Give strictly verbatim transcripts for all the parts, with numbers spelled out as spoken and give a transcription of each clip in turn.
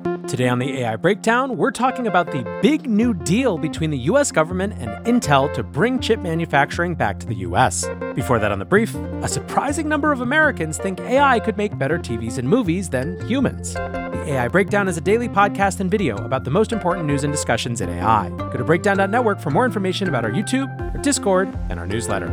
Today on the A I Breakdown, we're talking about the big new deal between the U S government and Intel to bring chip manufacturing back to the U S. Before that on the brief, a surprising number of Americans think A I could make better T Vs and movies than humans. The A I Breakdown is a daily podcast and video about the most important news and discussions in A I. Go to breakdown dot network for more information about our YouTube, our Discord, and our newsletter.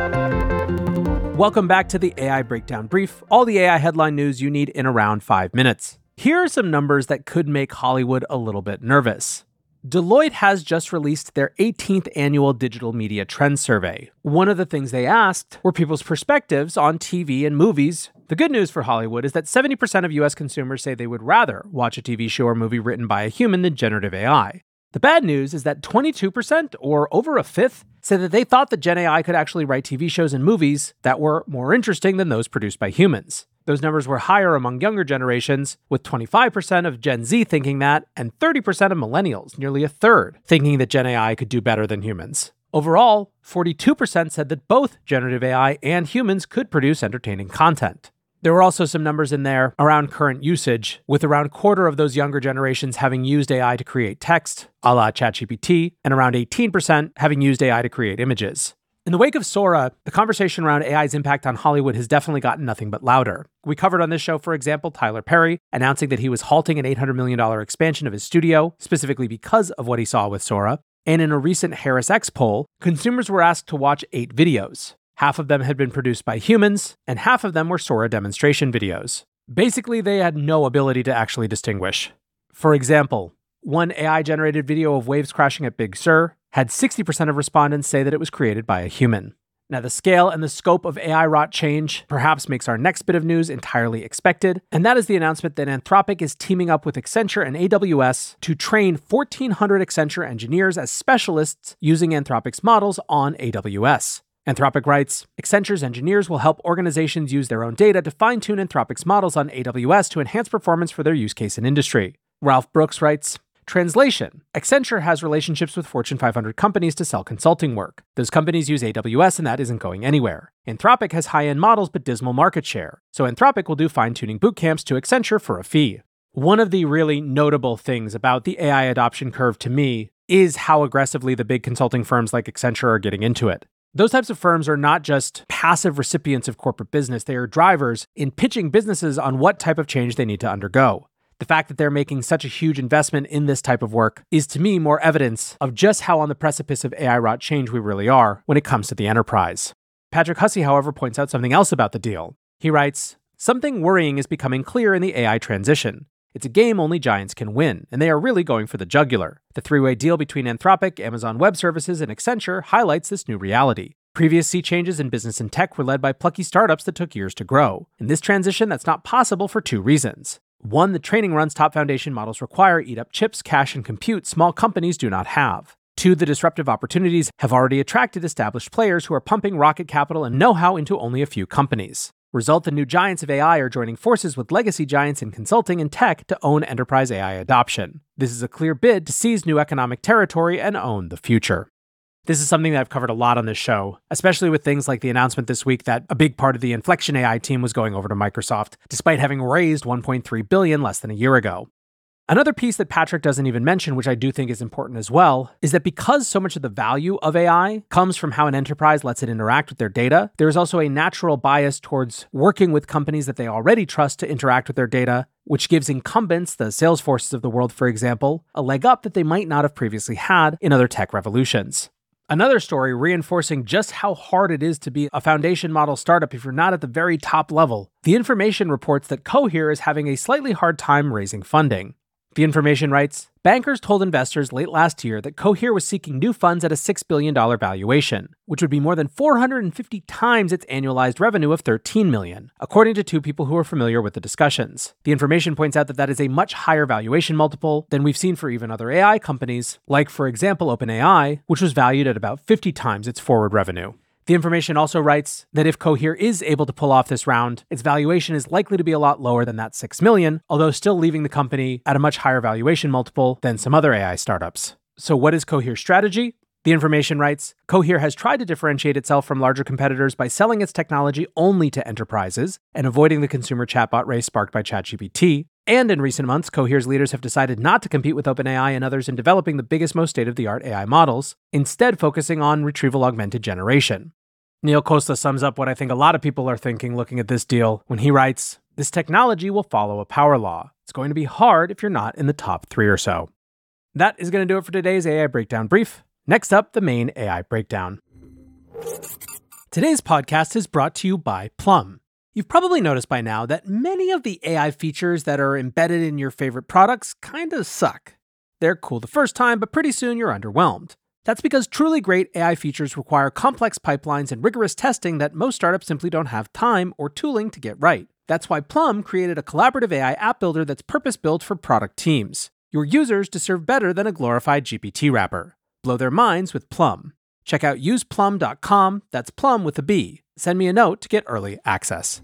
Welcome back to the A I Breakdown Brief, all the A I headline news you need in around five minutes. Here are some numbers that could make Hollywood a little bit nervous. Deloitte has just released their eighteenth annual Digital Media Trends Survey. One of the things they asked were people's perspectives on T V and movies. The good news for Hollywood is that seventy percent of U S consumers say they would rather watch a T V show or movie written by a human than generative A I. The bad news is that twenty-two percent, or over a fifth, said that they thought that Gen A I could actually write T V shows and movies that were more interesting than those produced by humans. Those numbers were higher among younger generations, with twenty-five percent of Gen Z thinking that, and thirty percent of millennials, nearly a third, thinking that Gen A I could do better than humans. Overall, forty-two percent said that both generative A I and humans could produce entertaining content. There were also some numbers in there around current usage, with around a quarter of those younger generations having used A I to create text, a la ChatGPT, and around eighteen percent having used A I to create images. In the wake of Sora, the conversation around A I's impact on Hollywood has definitely gotten nothing but louder. We covered on this show, for example, Tyler Perry announcing that he was halting an eight hundred million dollars expansion of his studio, specifically because of what he saw with Sora. And in a recent HarrisX poll, consumers were asked to watch eight videos. Half of them had been produced by humans, and half of them were Sora demonstration videos. Basically, they had no ability to actually distinguish. For example, one A I-generated video of waves crashing at Big Sur had sixty percent of respondents say that it was created by a human. Now, the scale and the scope of A I-wrought change perhaps makes our next bit of news entirely expected, and that is the announcement that Anthropic is teaming up with Accenture and A W S to train fourteen hundred Accenture engineers as specialists using Anthropic's models on A W S. Anthropic writes, Accenture's engineers will help organizations use their own data to fine-tune Anthropic's models on A W S to enhance performance for their use case and industry. Ralph Brooks writes, Translation. Accenture has relationships with Fortune five hundred companies to sell consulting work. Those companies use A W S and that isn't going anywhere. Anthropic has high-end models but dismal market share. So Anthropic will do fine-tuning boot camps to Accenture for a fee. One of the really notable things about the A I adoption curve to me is how aggressively the big consulting firms like Accenture are getting into it. Those types of firms are not just passive recipients of corporate business, they are drivers in pitching businesses on what type of change they need to undergo. The fact that they're making such a huge investment in this type of work is to me more evidence of just how on the precipice of A I-wrought change we really are when it comes to the enterprise. Patrick Hussey, however, points out something else about the deal. He writes, something worrying is becoming clear in the A I transition. It's a game only giants can win, and they are really going for the jugular. The three-way deal between Anthropic, Amazon Web Services, and Accenture highlights this new reality. Previous sea changes in business and tech were led by plucky startups that took years to grow. In this transition, that's not possible for two reasons. One, the training runs top foundation models require eat up chips, cash, and compute small companies do not have. Two, the disruptive opportunities have already attracted established players who are pumping rocket capital and know-how into only a few companies. Result, the new giants of A I are joining forces with legacy giants in consulting and tech to own enterprise A I adoption. This is a clear bid to seize new economic territory and own the future. This is something that I've covered a lot on this show, especially with things like the announcement this week that a big part of the Inflection A I team was going over to Microsoft, despite having raised one point three billion dollars less than a year ago. Another piece that Patrick doesn't even mention, which I do think is important as well, is that because so much of the value of A I comes from how an enterprise lets it interact with their data, there is also a natural bias towards working with companies that they already trust to interact with their data, which gives incumbents, the Salesforces of the world, for example, a leg up that they might not have previously had in other tech revolutions. Another story reinforcing just how hard it is to be a foundation model startup if you're not at the very top level. The Information reports that Cohere is having a slightly hard time raising funding. The Information writes, bankers told investors late last year that Cohere was seeking new funds at a six billion dollars valuation, which would be more than four hundred fifty times its annualized revenue of thirteen million dollars, according to two people who are familiar with the discussions. The Information points out that that is a much higher valuation multiple than we've seen for even other A I companies, like, for example, OpenAI, which was valued at about fifty times its forward revenue. The Information also writes that if Cohere is able to pull off this round, its valuation is likely to be a lot lower than that six million dollars, although still leaving the company at a much higher valuation multiple than some other A I startups. So what is Cohere's strategy? The Information writes, Cohere has tried to differentiate itself from larger competitors by selling its technology only to enterprises and avoiding the consumer chatbot race sparked by ChatGPT. And in recent months, Cohere's leaders have decided not to compete with OpenAI and others in developing the biggest, most state-of-the-art A I models, instead focusing on retrieval augmented generation. Neil Costa sums up what I think a lot of people are thinking looking at this deal when he writes, "This technology will follow a power law. It's going to be hard if you're not in the top three or so." That is going to do it for today's A I Breakdown Brief. Next up, the main A I Breakdown. Today's podcast is brought to you by Plum. You've probably noticed by now that many of the A I features that are embedded in your favorite products kinda suck. They're cool the first time, but pretty soon you're underwhelmed. That's because truly great A I features require complex pipelines and rigorous testing that most startups simply don't have time or tooling to get right. That's why Plum created a collaborative A I app builder that's purpose-built for product teams. Your users deserve better than a glorified G P T wrapper. Blow their minds with Plum. Check out use plum dot com, that's Plum with a B. Send me a note to get early access.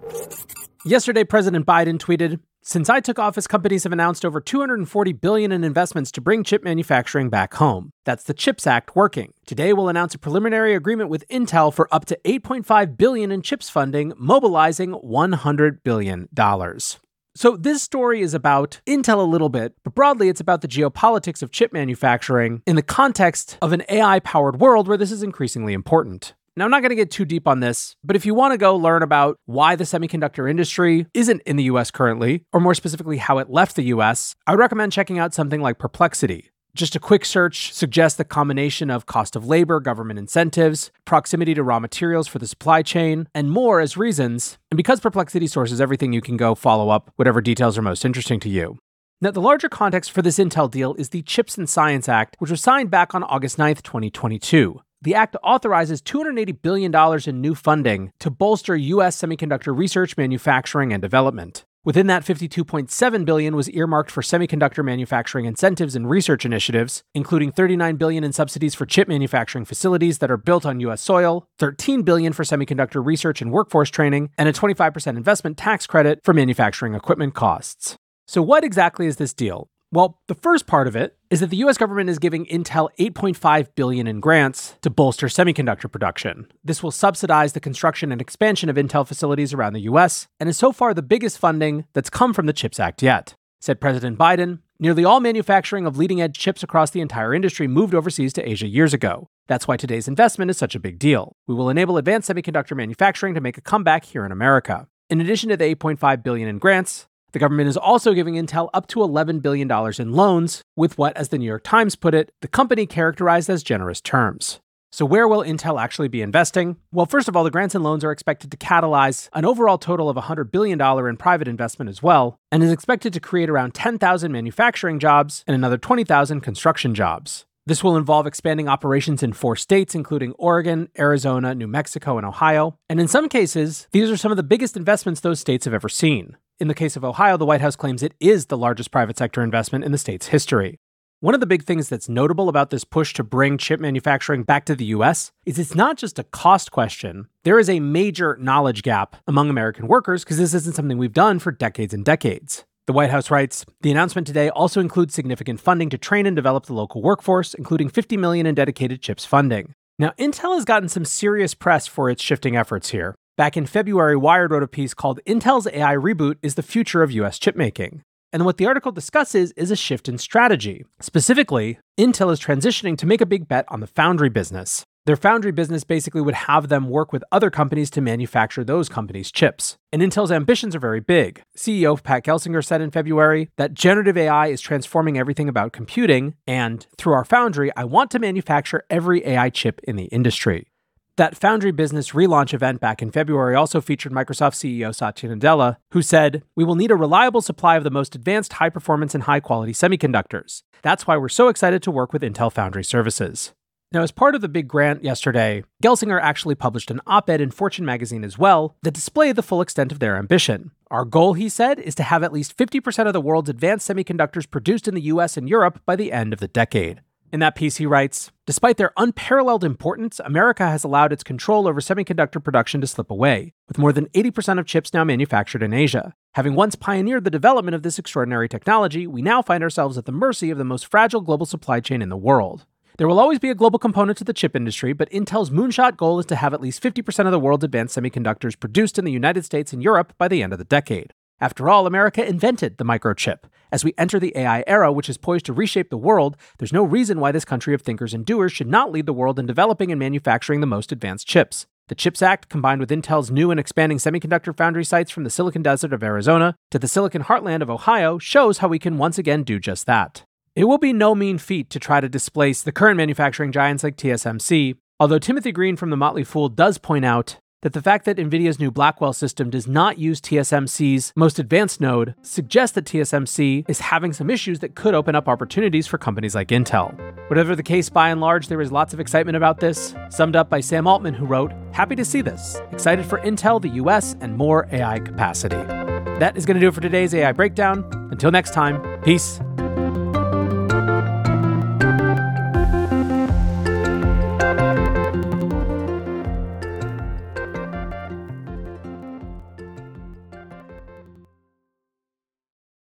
Yesterday, President Biden tweeted, "Since I took office, companies have announced over two hundred forty billion dollars in investments to bring chip manufacturing back home. That's the CHIPS Act working. Today, we'll announce a preliminary agreement with Intel for up to eight point five billion dollars in CHIPS funding, mobilizing one hundred billion dollars. So this story is about Intel a little bit, but broadly it's about the geopolitics of chip manufacturing in the context of an A I-powered world where this is increasingly important. Now, I'm not going to get too deep on this, but if you want to go learn about why the semiconductor industry isn't in the U S currently, or more specifically how it left the U S, I would recommend checking out something like Perplexity. Just a quick search suggests the combination of cost of labor, government incentives, proximity to raw materials for the supply chain, and more as reasons. And because Perplexity sources everything, you can go follow up whatever details are most interesting to you. Now, the larger context for this Intel deal is the CHIPS and Science Act, which was signed back on August ninth, twenty twenty-two. The act authorizes two hundred eighty billion dollars in new funding to bolster U S semiconductor research, manufacturing, and development. Within that, fifty-two point seven billion dollars was earmarked for semiconductor manufacturing incentives and research initiatives, including thirty-nine billion dollars in subsidies for chip manufacturing facilities that are built on U S soil, thirteen billion dollars for semiconductor research and workforce training, and a twenty-five percent investment tax credit for manufacturing equipment costs. So what exactly is this deal? Well, the first part of it is that the U S government is giving Intel eight point five billion dollars in grants to bolster semiconductor production. This will subsidize the construction and expansion of Intel facilities around the U S, and is so far the biggest funding that's come from the CHIPS Act yet. Said President Biden, "Nearly all manufacturing of leading-edge chips across the entire industry moved overseas to Asia years ago. That's why today's investment is such a big deal. We will enable advanced semiconductor manufacturing to make a comeback here in America." In addition to the eight point five billion dollars in grants, the government is also giving Intel up to eleven billion dollars in loans, with what, as the New York Times put it, the company characterized as generous terms. So where will Intel actually be investing? Well, first of all, the grants and loans are expected to catalyze an overall total of one hundred billion dollars in private investment as well, and is expected to create around ten thousand manufacturing jobs and another twenty thousand construction jobs. This will involve expanding operations in four states, including Oregon, Arizona, New Mexico, and Ohio. And in some cases, these are some of the biggest investments those states have ever seen. In the case of Ohio, the White House claims it is the largest private sector investment in the state's history. One of the big things that's notable about this push to bring chip manufacturing back to the U S is it's not just a cost question. There is a major knowledge gap among American workers because this isn't something we've done for decades and decades. The White House writes, "The announcement today also includes significant funding to train and develop the local workforce, including fifty million dollars in dedicated CHIPS funding." Now, Intel has gotten some serious press for its shifting efforts here. Back in February, Wired wrote a piece called "Intel's A I Reboot is the Future of U S Chipmaking." And what the article discusses is a shift in strategy. Specifically, Intel is transitioning to make a big bet on the foundry business. Their foundry business basically would have them work with other companies to manufacture those companies' chips. And Intel's ambitions are very big. C E O Pat Gelsinger said in February that generative A I is transforming everything about computing, and through our foundry, I want to manufacture every A I chip in the industry. That foundry business relaunch event back in February also featured Microsoft C E O Satya Nadella, who said, "We will need a reliable supply of the most advanced high-performance and high-quality semiconductors. That's why we're so excited to work with Intel Foundry Services." Now, as part of the big grant yesterday, Gelsinger actually published an op-ed in Fortune magazine as well that displayed the full extent of their ambition. "Our goal," he said, "is to have at least fifty percent of the world's advanced semiconductors produced in the U S and Europe by the end of the decade." In that piece, he writes, "Despite their unparalleled importance, America has allowed its control over semiconductor production to slip away, with more than eighty percent of chips now manufactured in Asia. Having once pioneered the development of this extraordinary technology, we now find ourselves at the mercy of the most fragile global supply chain in the world." There will always be a global component to the chip industry, but Intel's moonshot goal is to have at least fifty percent of the world's advanced semiconductors produced in the United States and Europe by the end of the decade. After all, America invented the microchip. As we enter the A I era, which is poised to reshape the world, there's no reason why this country of thinkers and doers should not lead the world in developing and manufacturing the most advanced chips. The CHIPS Act, combined with Intel's new and expanding semiconductor foundry sites from the Silicon Desert of Arizona to the Silicon Heartland of Ohio, shows how we can once again do just that. It will be no mean feat to try to displace the current manufacturing giants like T S M C, although Timothy Green from The Motley Fool does point out that the fact that NVIDIA's new Blackwell system does not use T S M C's most advanced node suggests that T S M C is having some issues that could open up opportunities for companies like Intel. Whatever the case, by and large, there is lots of excitement about this, summed up by Sam Altman, who wrote, "Happy to see this. Excited for Intel, the U S, and more A I capacity." That is going to do it for today's A I Breakdown. Until next time, peace